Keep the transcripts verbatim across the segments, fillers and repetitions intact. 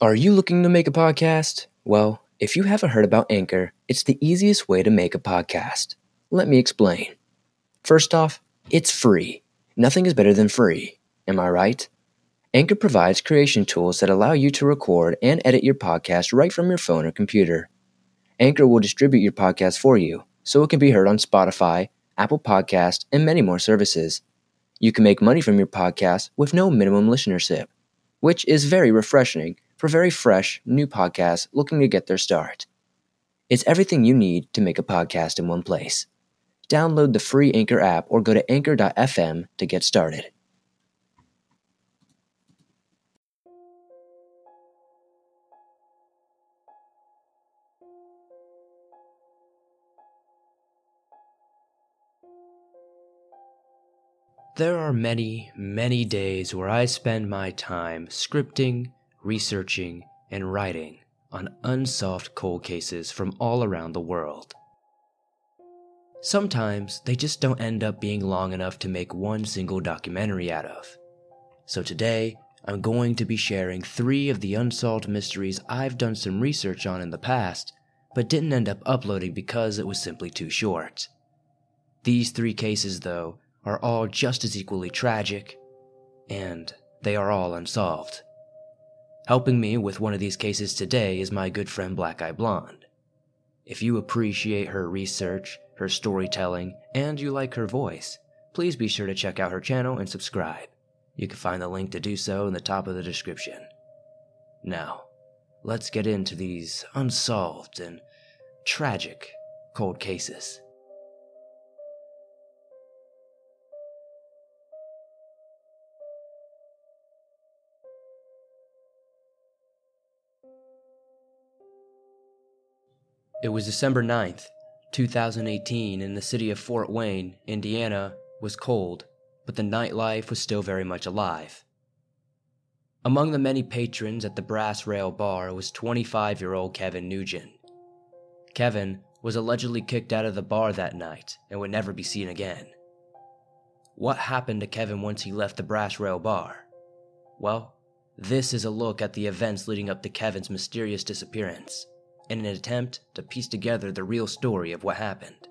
Are you looking to make a podcast? Well, if you haven't heard about Anchor, it's the easiest way to make a podcast. Let me explain. First off, it's free. Nothing is better than free. Am I right? Anchor provides creation tools that allow you to record and edit your podcast right from your phone or computer. Anchor will distribute your podcast for you, so it can be heard on Spotify, Apple Podcast, and many more services. You can make money from your podcast with no minimum listenership, which is very refreshing for very fresh, new podcasts looking to get their start. It's everything you need to make a podcast in one place. Download the free Anchor app or go to anchor dot f m to get started. There are many, many days where I spend my time scripting, researching, and writing on unsolved cold cases from all around the world. Sometimes they just don't end up being long enough to make one single documentary out of. So today, I'm going to be sharing three of the unsolved mysteries I've done some research on in the past, but didn't end up uploading because it was simply too short. These three cases, though, are all just as equally tragic, and they are all unsolved. Helping me with one of these cases today is my good friend Black Eye Blonde. If you appreciate her research, her storytelling, and you like her voice, please be sure to check out her channel and subscribe. You can find the link to do so in the top of the description. Now, let's get into these unsolved and tragic cold cases. It was December ninth, two thousand eighteen, and the city of Fort Wayne, Indiana, was cold, but the nightlife was still very much alive. Among the many patrons at the Brass Rail Bar was twenty-five-year-old Kevin Nugent. Kevin was allegedly kicked out of the bar that night and would never be seen again. What happened to Kevin once he left the Brass Rail Bar? Well, this is a look at the events leading up to Kevin's mysterious disappearance, in an attempt to piece together the real story of what happened.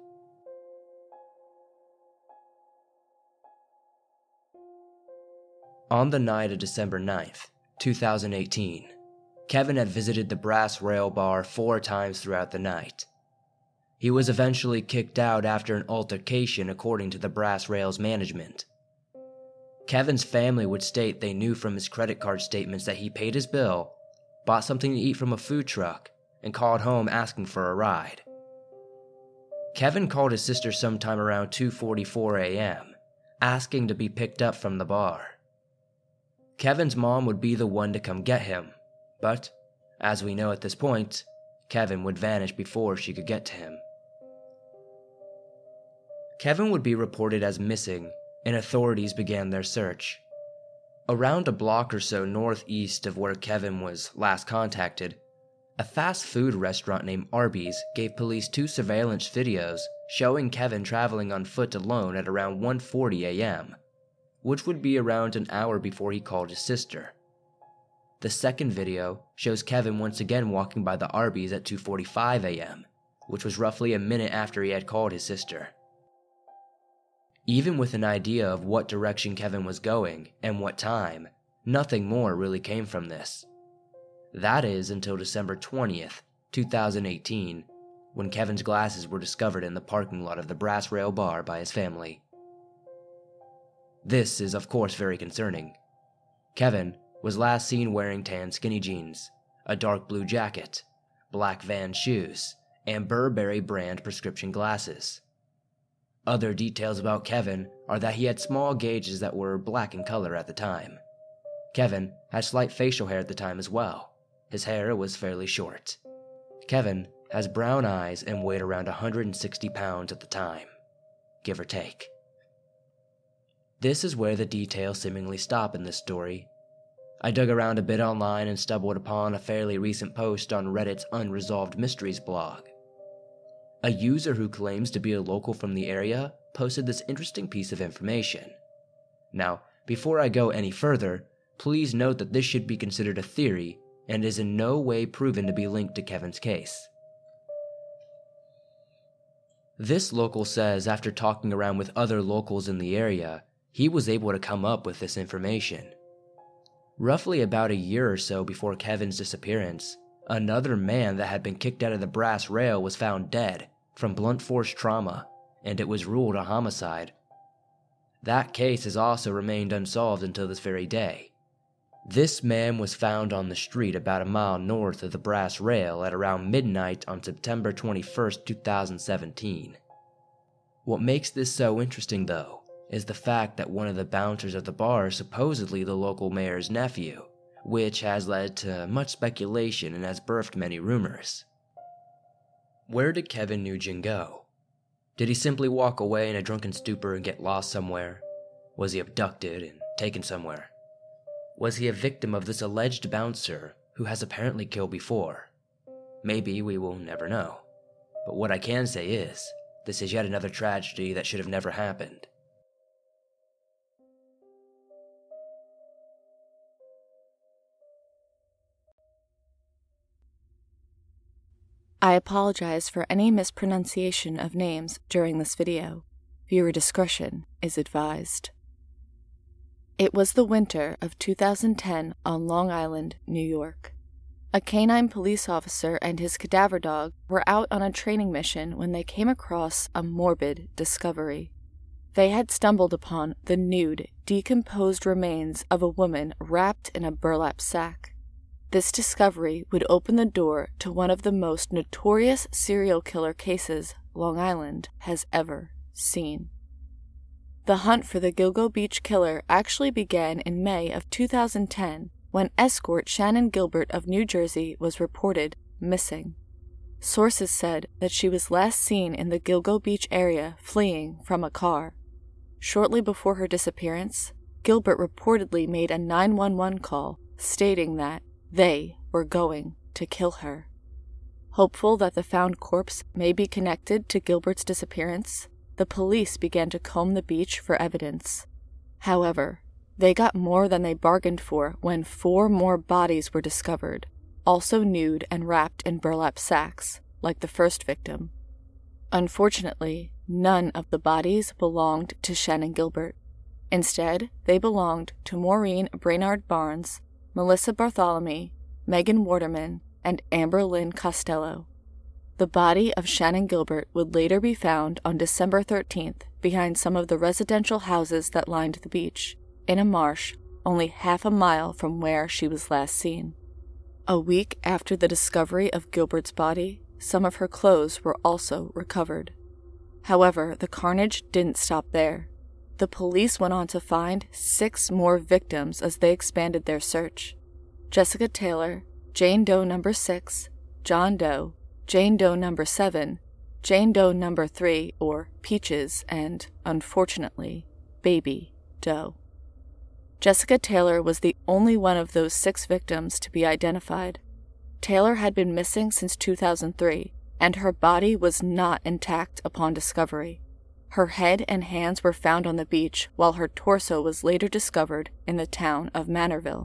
On the night of December ninth, two thousand eighteen, Kevin had visited the Brass Rail Bar four times throughout the night. He was eventually kicked out after an altercation, according to the Brass Rail's management. Kevin's family would state they knew from his credit card statements that he paid his bill, bought something to eat from a food truck, and called home asking for a ride. Kevin called his sister sometime around two forty-four a.m., asking to be picked up from the bar. Kevin's mom would be the one to come get him, but, as we know at this point, Kevin would vanish before she could get to him. Kevin would be reported as missing, and authorities began their search. Around a block or so northeast of where Kevin was last contacted, a fast food restaurant named Arby's gave police two surveillance videos showing Kevin traveling on foot alone at around one forty a.m., which would be around an hour before he called his sister. The second video shows Kevin once again walking by the Arby's at two forty-five a.m., which was roughly a minute after he had called his sister. Even with an idea of what direction Kevin was going and what time, nothing more really came from this. That is until December twentieth, two thousand eighteen, when Kevin's glasses were discovered in the parking lot of the Brass Rail Bar by his family. This is of course very concerning. Kevin was last seen wearing tan skinny jeans, a dark blue jacket, black Vans shoes, and Burberry brand prescription glasses. Other details about Kevin are that he had small gauges that were black in color at the time. Kevin had slight facial hair at the time as well. His hair was fairly short. Kevin has brown eyes and weighed around one hundred sixty pounds at the time, give or take. This is where the details seemingly stop in this story. I dug around a bit online and stumbled upon a fairly recent post on Reddit's Unresolved Mysteries blog. A user who claims to be a local from the area posted this interesting piece of information. Now, before I go any further, please note that this should be considered a theory and is in no way proven to be linked to Kevin's case. This local says after talking around with other locals in the area, he was able to come up with this information. Roughly about a year or so before Kevin's disappearance, another man that had been kicked out of the brass rail was found dead from blunt force trauma, and it was ruled a homicide. That case has also remained unsolved until this very day. This man was found on the street about a mile north of the brass rail at around midnight on September twenty-first, two thousand seventeen. What makes this so interesting, though, is the fact that one of the bouncers at the bar is supposedly the local mayor's nephew, which has led to much speculation and has birthed many rumors. Where did Kevin Nugent go? Did he simply walk away in a drunken stupor and get lost somewhere? Was he abducted and taken somewhere? Was he a victim of this alleged bouncer who has apparently killed before? Maybe we will never know. But what I can say is, this is yet another tragedy that should have never happened. I apologize for any mispronunciation of names during this video. Viewer discretion is advised. It was the winter of two thousand ten on Long Island, New York. A canine police officer and his cadaver dog were out on a training mission when they came across a morbid discovery. They had stumbled upon the nude, decomposed remains of a woman wrapped in a burlap sack. This discovery would open the door to one of the most notorious serial killer cases Long Island has ever seen. The hunt for the Gilgo Beach killer actually began in May of two thousand ten when escort Shannan Gilbert of New Jersey was reported missing. Sources said that she was last seen in the Gilgo Beach area fleeing from a car. Shortly before her disappearance, Gilbert reportedly made a nine one one call stating that they were going to kill her. Hopeful that the found corpse may be connected to Gilbert's disappearance, the police began to comb the beach for evidence. However, they got more than they bargained for when four more bodies were discovered, also nude and wrapped in burlap sacks, like the first victim. Unfortunately, none of the bodies belonged to Shannan Gilbert. Instead, they belonged to Maureen Brainard Barnes, Melissa Bartholomew, Megan Waterman, and Amber Lynn Costello. The body of Shannan Gilbert would later be found on December thirteenth behind some of the residential houses that lined the beach, in a marsh only half a mile from where she was last seen. A week after the discovery of Gilbert's body, some of her clothes were also recovered. However, the carnage didn't stop there. The police went on to find six more victims as they expanded their search. Jessica Taylor, Jane Doe number six, John Doe, Jane Doe number seven, Jane Doe number three, or Peaches, and, unfortunately, Baby Doe. Jessica Taylor was the only one of those six victims to be identified. Taylor had been missing since two thousand three, and her body was not intact upon discovery. Her head and hands were found on the beach, while her torso was later discovered in the town of Manorville.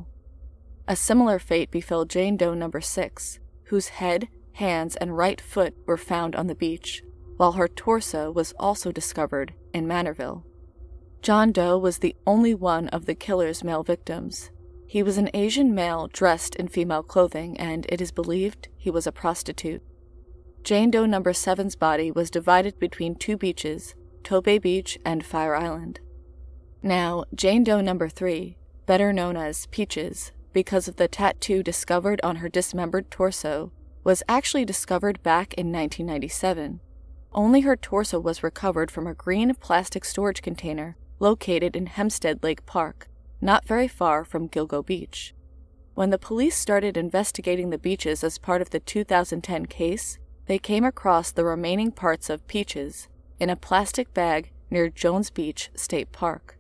A similar fate befell Jane Doe number six, whose head, hands, and right foot were found on the beach, while her torso was also discovered in Manorville. John Doe was the only one of the killer's male victims. He was an Asian male dressed in female clothing, and it is believed he was a prostitute. Jane Doe number seven's body was divided between two beaches, Tobay Beach and Fire Island. Now, Jane Doe number three, better known as Peaches, because of the tattoo discovered on her dismembered torso, was actually discovered back in nineteen ninety-seven. Only her torso was recovered from a green plastic storage container located in Hempstead Lake Park, not very far from Gilgo Beach. When the police started investigating the beaches as part of the two thousand ten case, they came across the remaining parts of Peaches in a plastic bag near Jones Beach State Park.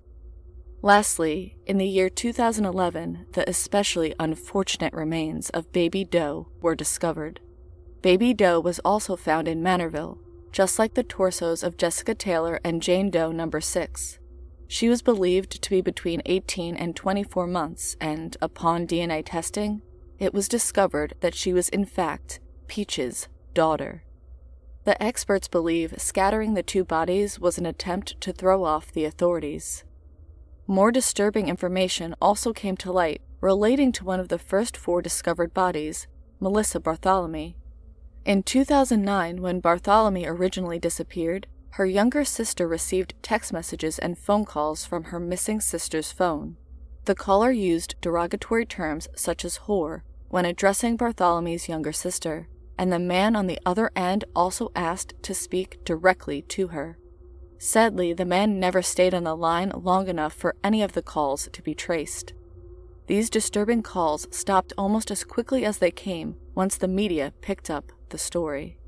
Lastly, in the year two thousand eleven, the especially unfortunate remains of Baby Doe were discovered. Baby Doe was also found in Manorville, just like the torsos of Jessica Taylor and Jane Doe number six. She was believed to be between eighteen and twenty-four months, and upon D N A testing, it was discovered that she was in fact Peach's daughter. The experts believe scattering the two bodies was an attempt to throw off the authorities. More disturbing information also came to light relating to one of the first four discovered bodies, Melissa Bartholomew. In two thousand nine, when Bartholomew originally disappeared, her younger sister received text messages and phone calls from her missing sister's phone. The caller used derogatory terms such as whore when addressing Bartholomew's younger sister, and the man on the other end also asked to speak directly to her. Sadly, the man never stayed on the line long enough for any of the calls to be traced. These disturbing calls stopped almost as quickly as they came once the media picked up the story.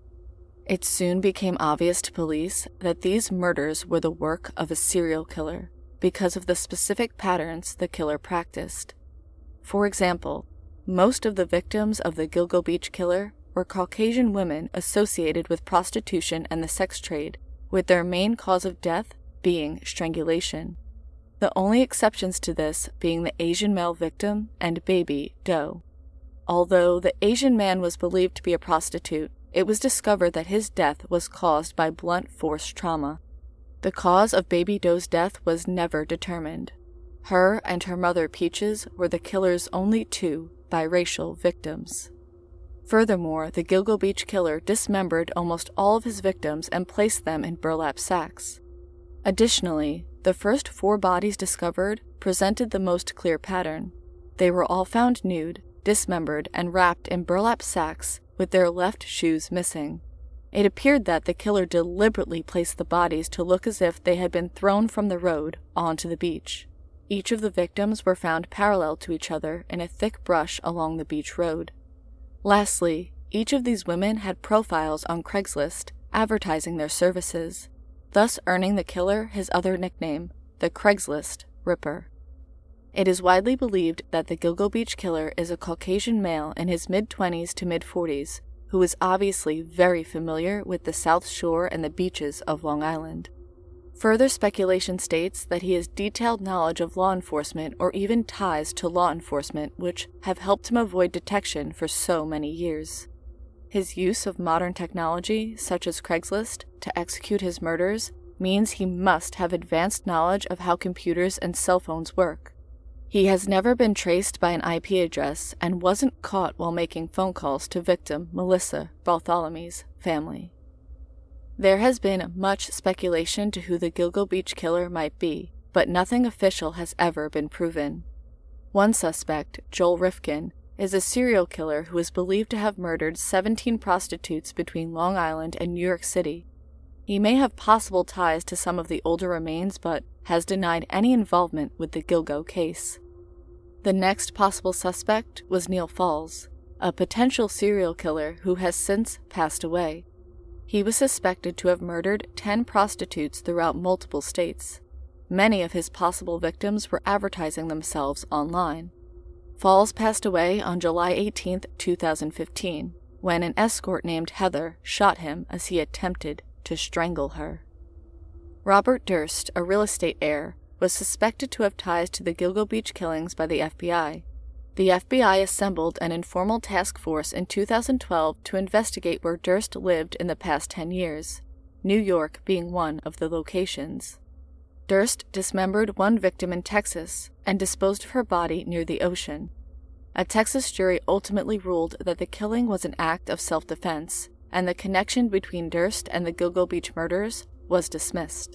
It soon became obvious to police that these murders were the work of a serial killer because of the specific patterns the killer practiced. For example, most of the victims of the Gilgo Beach killer were Caucasian women associated with prostitution and the sex trade, with their main cause of death being strangulation. The only exceptions to this being the Asian male victim and Baby Doe. Although the Asian man was believed to be a prostitute, it was discovered that his death was caused by blunt force trauma. The cause of Baby Doe's death was never determined. Her and her mother Peaches were the killer's only two biracial victims. Furthermore, the Gilgo Beach killer dismembered almost all of his victims and placed them in burlap sacks. Additionally, the first four bodies discovered presented the most clear pattern. They were all found nude, dismembered, and wrapped in burlap sacks with their left shoes missing. It appeared that the killer deliberately placed the bodies to look as if they had been thrown from the road onto the beach. Each of the victims were found parallel to each other in a thick brush along the beach road. Lastly, each of these women had profiles on Craigslist advertising their services, thus earning the killer his other nickname, the Craigslist Ripper. It is widely believed that the Gilgo Beach killer is a Caucasian male in his mid-twenties to mid-forties who is obviously very familiar with the South Shore and the beaches of Long Island. Further speculation states that he has detailed knowledge of law enforcement or even ties to law enforcement which have helped him avoid detection for so many years. His use of modern technology, such as Craigslist, to execute his murders means he must have advanced knowledge of how computers and cell phones work. He has never been traced by an I P address and wasn't caught while making phone calls to victim Melissa Bartholomew's family. There has been much speculation to who the Gilgo Beach killer might be, but nothing official has ever been proven. One suspect, Joel Rifkin, is a serial killer who is believed to have murdered seventeen prostitutes between Long Island and New York City. He may have possible ties to some of the older remains, but has denied any involvement with the Gilgo case. The next possible suspect was Neil Falls, a potential serial killer who has since passed away. He was suspected to have murdered ten prostitutes throughout multiple states. Many of his possible victims were advertising themselves online. Falls passed away on July eighteenth, two thousand fifteen, when an escort named Heather shot him as he attempted to strangle her. Robert Durst, a real estate heir, was suspected to have ties to the Gilgo Beach killings by the F B I. The F B I assembled an informal task force in two thousand twelve to investigate where Durst lived in the past ten years, New York being one of the locations. Durst dismembered one victim in Texas and disposed of her body near the ocean. A Texas jury ultimately ruled that the killing was an act of self-defense, and the connection between Durst and the Gilgo Beach murders was dismissed.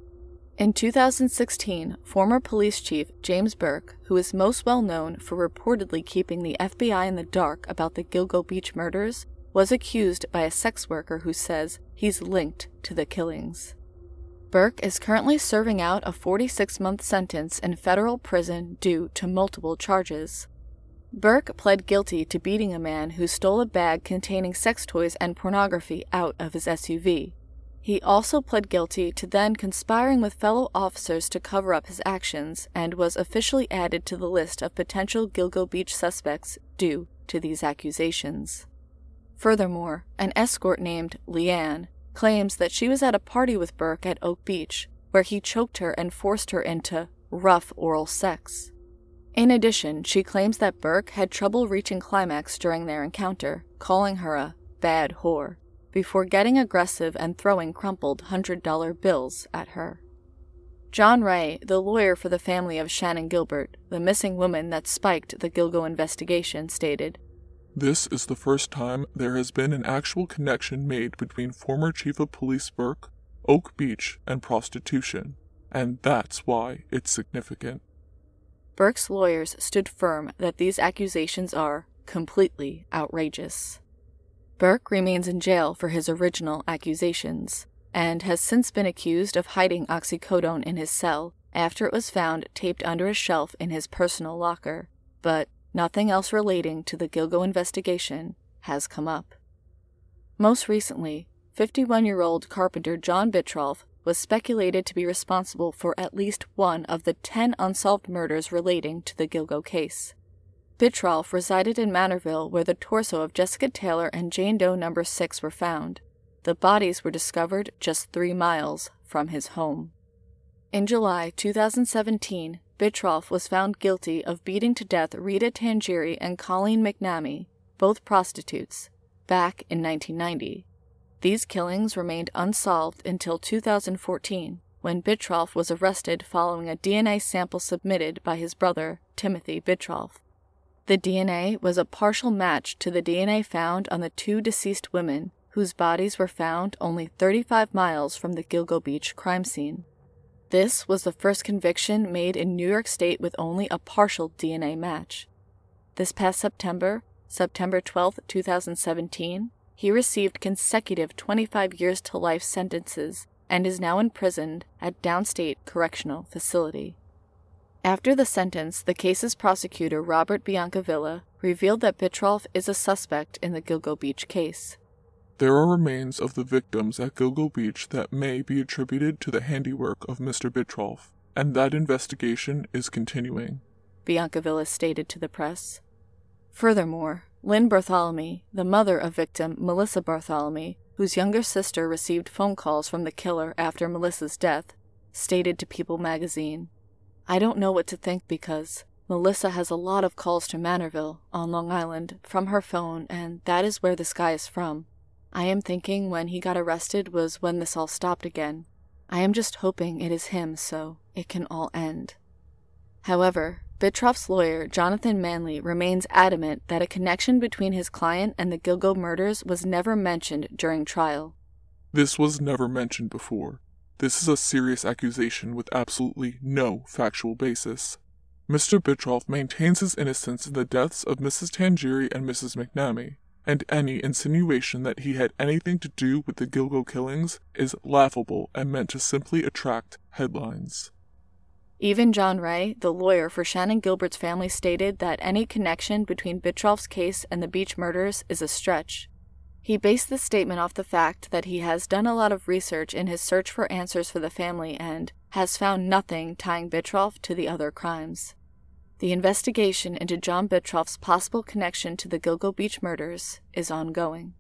In two thousand sixteen, former police chief James Burke, who is most well known for reportedly keeping the F B I in the dark about the Gilgo Beach murders, was accused by a sex worker who says he's linked to the killings. Burke is currently serving out a forty-six month sentence in federal prison due to multiple charges. Burke pled guilty to beating a man who stole a bag containing sex toys and pornography out of his S U V. He also pled guilty to then conspiring with fellow officers to cover up his actions and was officially added to the list of potential Gilgo Beach suspects due to these accusations. Furthermore, an escort named Leanne claims that she was at a party with Burke at Oak Beach, where he choked her and forced her into rough oral sex. In addition, she claims that Burke had trouble reaching climax during their encounter, calling her a bad whore, before getting aggressive and throwing crumpled one hundred dollar bills at her. John Ray, the lawyer for the family of Shannon Gilbert, the missing woman that spiked the Gilgo investigation, stated, "This is the first time there has been an actual connection made between former Chief of Police Burke, Oak Beach, and prostitution, and that's why it's significant." Burke's lawyers stood firm that these accusations are completely outrageous. Burke remains in jail for his original accusations, and has since been accused of hiding oxycodone in his cell after it was found taped under a shelf in his personal locker, but nothing else relating to the Gilgo investigation has come up. Most recently, fifty-one-year-old carpenter John Bittrolff was speculated to be responsible for at least one of the ten unsolved murders relating to the Gilgo case. Bittrolff resided in Manorville, where the torso of Jessica Taylor and Jane Doe number six were found. The bodies were discovered just three miles from his home. In July two thousand seventeen, Bittrolff was found guilty of beating to death Rita Tangeri and Colleen McNamee, both prostitutes, back in nineteen ninety. These killings remained unsolved until two thousand fourteen, when Bittrolff was arrested following a D N A sample submitted by his brother, Timothy Bittrolff. The D N A was a partial match to the D N A found on the two deceased women, whose bodies were found only thirty-five miles from the Gilgo Beach crime scene. This was the first conviction made in New York State with only a partial D N A match. This past September, September twelfth, two thousand seventeen, he received consecutive twenty-five years to life sentences and is now imprisoned at Downstate Correctional Facility. After the sentence, the case's prosecutor, Robert Biancavilla, revealed that Bittrolff is a suspect in the Gilgo Beach case. "There are remains of the victims at Gilgo Beach that may be attributed to the handiwork of Mister Bittrolff, and that investigation is continuing," Biancavilla stated to the press. Furthermore, Lynn Bartholomew, the mother of victim Melissa Bartholomew, whose younger sister received phone calls from the killer after Melissa's death, stated to People magazine, "I don't know what to think because Melissa has a lot of calls to Manorville, on Long Island, from her phone, and that is where this guy is from. I am thinking when he got arrested was when this all stopped again. I am just hoping it is him so it can all end." However, Bittrolff's lawyer, Jonathan Manley, remains adamant that a connection between his client and the Gilgo murders was never mentioned during trial. "This was never mentioned before. This is a serious accusation with absolutely no factual basis. Mister Bittrolff maintains his innocence in the deaths of Missus Tangeri and Missus McNamee, and any insinuation that he had anything to do with the Gilgo killings is laughable and meant to simply attract headlines." Even John Ray, the lawyer for Shannon Gilbert's family, stated that any connection between Bittrolff's case and the Beach murders is a stretch. He based this statement off the fact that he has done a lot of research in his search for answers for the family and has found nothing tying Bittrolff to the other crimes. The investigation into John Bittrolff's possible connection to the Gilgo Beach murders is ongoing.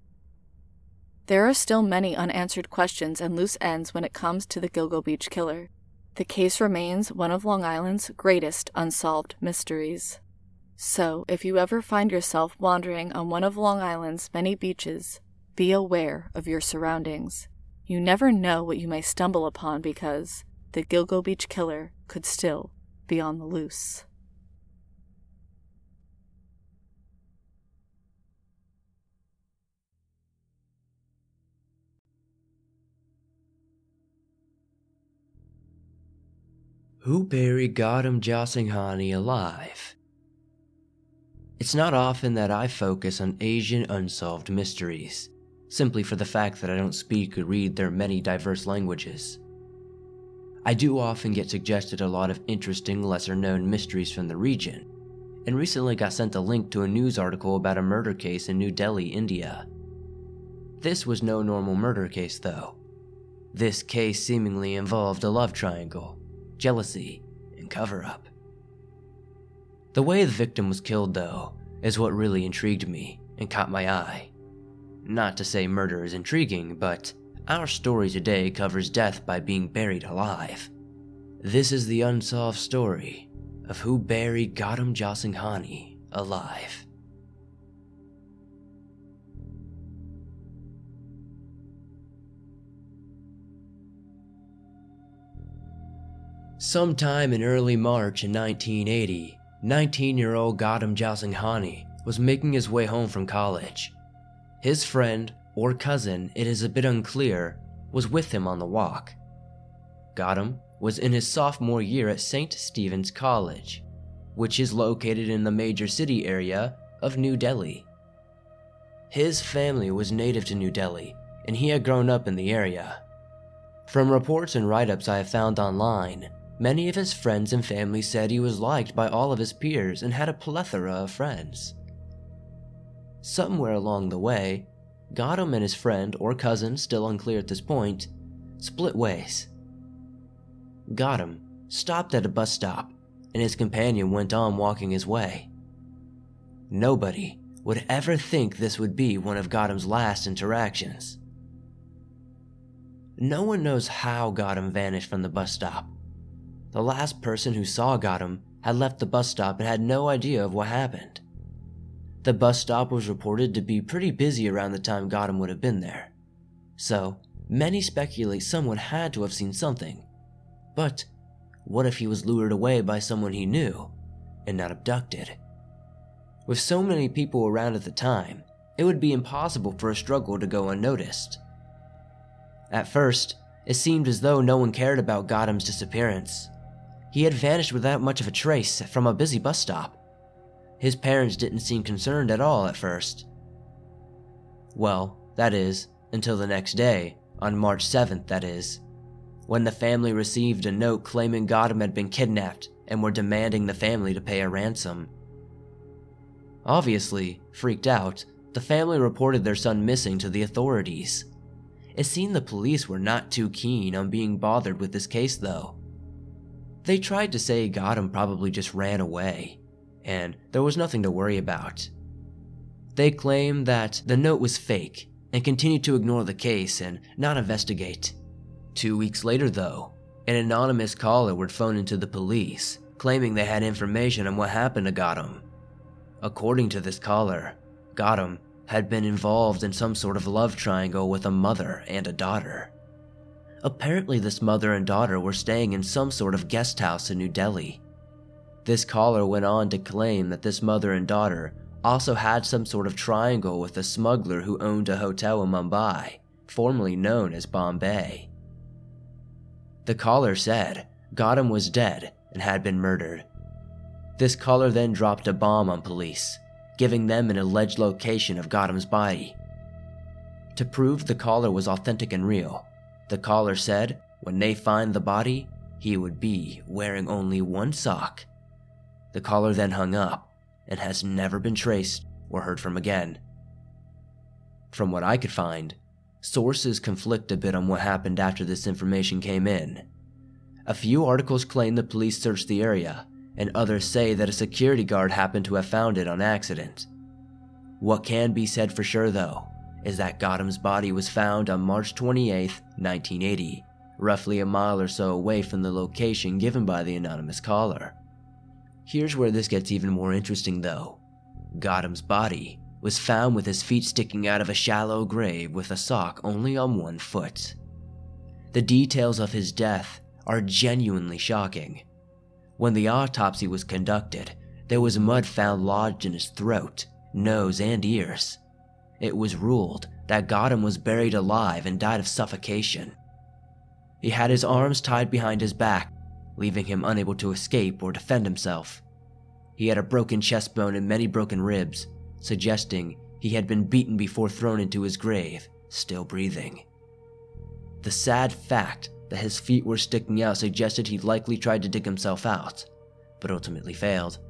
There are still many unanswered questions and loose ends when it comes to the Gilgo Beach killer. The case remains one of Long Island's greatest unsolved mysteries. So, if you ever find yourself wandering on one of Long Island's many beaches, be aware of your surroundings. You never know what you may stumble upon because the Gilgo Beach killer could still be on the loose. Who buried Gotham Josinghani alive? It's not often that I focus on Asian unsolved mysteries, simply for the fact that I don't speak or read their many diverse languages. I do often get suggested a lot of interesting, lesser-known mysteries from the region, and recently got sent a link to a news article about a murder case in New Delhi, India. This was no normal murder case, though. This case seemingly involved a love triangle, jealousy, and cover-up. The way the victim was killed, though, is what really intrigued me and caught my eye. Not to say murder is intriguing, but our story today covers death by being buried alive. This is the unsolved story of who buried Gautam Jaisinghani alive. Sometime in early March in nineteen eighty, nineteen-year-old Gautam Jaisinghani was making his way home from college. His friend, or cousin, it is a bit unclear, was with him on the walk. Gautam was in his sophomore year at Saint Stephen's College, which is located in the major city area of New Delhi. His family was native to New Delhi, and he had grown up in the area. From reports and write-ups I have found online, many of his friends and family said he was liked by all of his peers and had a plethora of friends. Somewhere along the way, Gautam and his friend or cousin, still unclear at this point, split ways. Gautam stopped at a bus stop, and his companion went on walking his way. Nobody would ever think this would be one of Gautam's last interactions. No one knows how Gautam vanished from the bus stop. The last person who saw Gautam had left the bus stop and had no idea of what happened. The bus stop was reported to be pretty busy around the time Gautam would have been there, so many speculate someone had to have seen something. But what if he was lured away by someone he knew and not abducted? With so many people around at the time, it would be impossible for a struggle to go unnoticed. At first, it seemed as though no one cared about Gautam's disappearance. He had vanished without much of a trace from a busy bus stop. His parents didn't seem concerned at all at first. Well, that is, until the next day, on March seventh that is, when the family received a note claiming Gautam had been kidnapped and were demanding the family to pay a ransom. Obviously, freaked out, the family reported their son missing to the authorities. It seemed the police were not too keen on being bothered with this case though. They tried to say Gautam probably just ran away, and there was nothing to worry about. They claimed that the note was fake and continued to ignore the case and not investigate. Two weeks later though, an anonymous caller would phone into the police, claiming they had information on what happened to Gautam. According to this caller, Gautam had been involved in some sort of love triangle with a mother and a daughter. Apparently this mother and daughter were staying in some sort of guest house in New Delhi. This caller went on to claim that this mother and daughter also had some sort of triangle with a smuggler who owned a hotel in Mumbai, formerly known as Bombay. The caller said Gautam was dead and had been murdered. This caller then dropped a bomb on police, giving them an alleged location of Gautam's body. To prove the caller was authentic and real, the caller said when they find the body, he would be wearing only one sock. The caller then hung up and has never been traced or heard from again. From what I could find, sources conflict a bit on what happened after this information came in. A few articles claim the police searched the area, and others say that a security guard happened to have found it on accident. What can be said for sure though, is that Gautam's body was found on March twenty-eighth, nineteen eighty, roughly a mile or so away from the location given by the anonymous caller. Here's where this gets even more interesting though. Gautam's body was found with his feet sticking out of a shallow grave with a sock only on one foot. The details of his death are genuinely shocking. When the autopsy was conducted, there was mud found lodged in his throat, nose, and ears. It was ruled that Gautam was buried alive and died of suffocation. He had his arms tied behind his back, leaving him unable to escape or defend himself. He had a broken chest bone and many broken ribs, suggesting he had been beaten before thrown into his grave, still breathing. The sad fact that his feet were sticking out suggested he likely tried to dig himself out, but ultimately failed.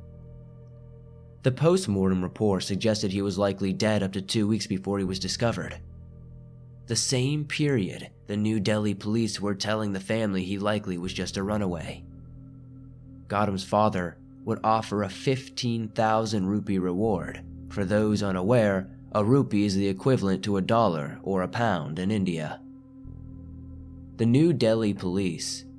The post-mortem report suggested he was likely dead up to two weeks before he was discovered. The same period the New Delhi police were telling the family he likely was just a runaway. Gautam's father would offer a fifteen thousand rupee reward. For those unaware, a rupee is the equivalent to a dollar or a pound in India. The New Delhi police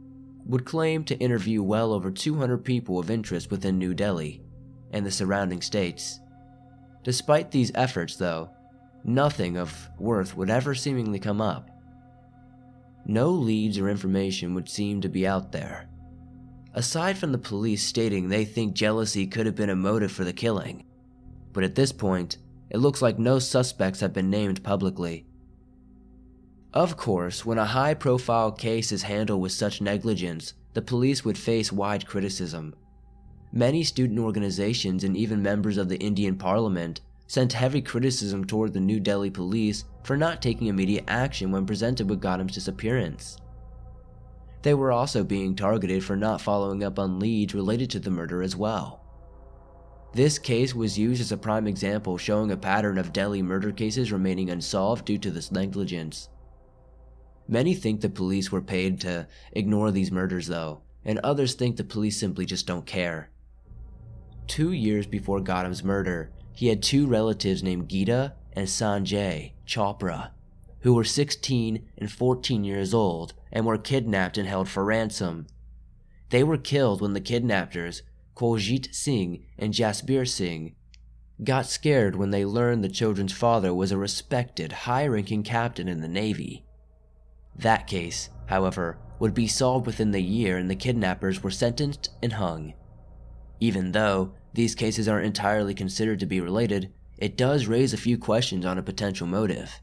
would claim to interview well over two hundred people of interest within New Delhi and the surrounding states. Despite these efforts, though, nothing of worth would ever seemingly come up. No leads or information would seem to be out there, aside from the police stating they think jealousy could have been a motive for the killing. But at this point, it looks like no suspects have been named publicly. Of course, when a high-profile case is handled with such negligence, the police would face wide criticism. Many student organizations and even members of the Indian Parliament sent heavy criticism toward the New Delhi police for not taking immediate action when presented with Gautam's disappearance. They were also being targeted for not following up on leads related to the murder as well. This case was used as a prime example showing a pattern of Delhi murder cases remaining unsolved due to this negligence. Many think the police were paid to ignore these murders though, and others think the police simply just don't care. Two years before Gautam's murder, he had two relatives named Geeta and Sanjay Chopra, who were sixteen and fourteen years old and were kidnapped and held for ransom. They were killed when the kidnappers, Kuljit Singh and Jasbir Singh, got scared when they learned the children's father was a respected, high-ranking captain in the Navy. That case, however, would be solved within the year and the kidnappers were sentenced and hung. Even though these cases aren't entirely considered to be related, it does raise a few questions on a potential motive.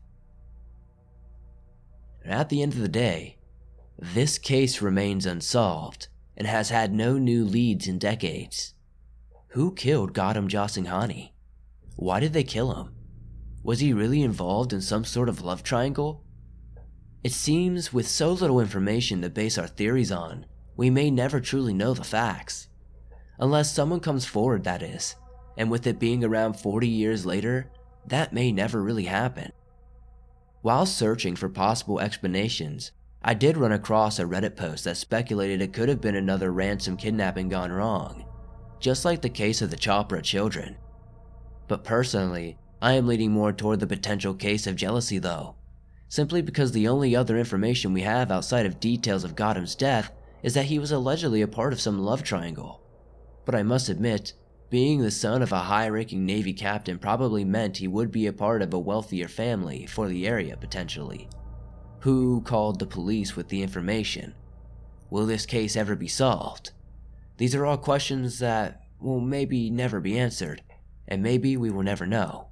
At the end of the day, this case remains unsolved and has had no new leads in decades. Who killed Gautam Jaisinghani? Why did they kill him? Was he really involved in some sort of love triangle? It seems with so little information to base our theories on, we may never truly know the facts. Unless someone comes forward, that is, and with it being around forty years later, that may never really happen. While searching for possible explanations, I did run across a Reddit post that speculated it could have been another ransom kidnapping gone wrong, just like the case of the Chopra children. But personally, I am leaning more toward the potential case of jealousy though, simply because the only other information we have outside of details of Gautam's death is that he was allegedly a part of some love triangle. But I must admit, being the son of a high-ranking Navy captain probably meant he would be a part of a wealthier family for the area potentially. Who called the police with the information? Will this case ever be solved? These are all questions that will maybe never be answered, and maybe we will never know.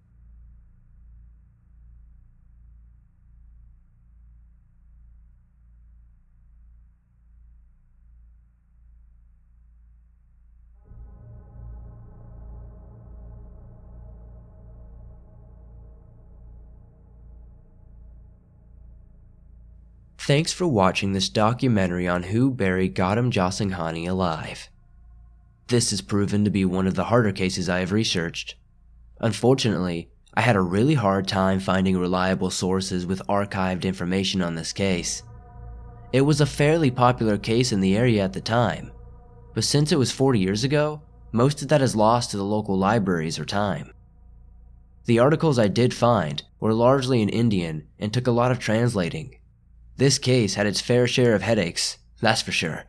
Thanks for watching this documentary on who buried Gautam Jaisinghani alive. This has proven to be one of the harder cases I have researched. Unfortunately, I had a really hard time finding reliable sources with archived information on this case. It was a fairly popular case in the area at the time, but since it was forty years ago, most of that is lost to the local libraries or time. The articles I did find were largely in Indian and took a lot of translating. This case had its fair share of headaches, that's for sure.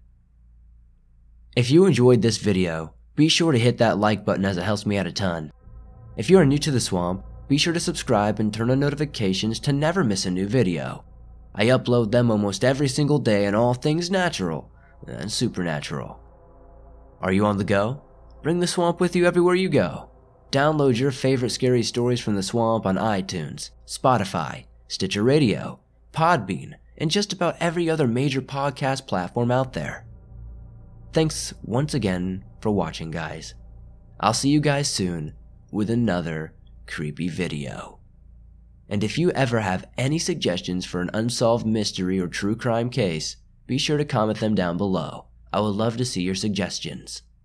If you enjoyed this video, be sure to hit that like button as it helps me out a ton. If you are new to the swamp, be sure to subscribe and turn on notifications to never miss a new video. I upload them almost every single day on all things natural and supernatural. Are you on the go? Bring the swamp with you everywhere you go. Download your favorite scary stories from the swamp on iTunes, Spotify, Stitcher Radio, Podbean, and just about every other major podcast platform out there. Thanks once again for watching, guys. I'll see you guys soon with another creepy video. And if you ever have any suggestions for an unsolved mystery or true crime case, be sure to comment them down below. I would love to see your suggestions.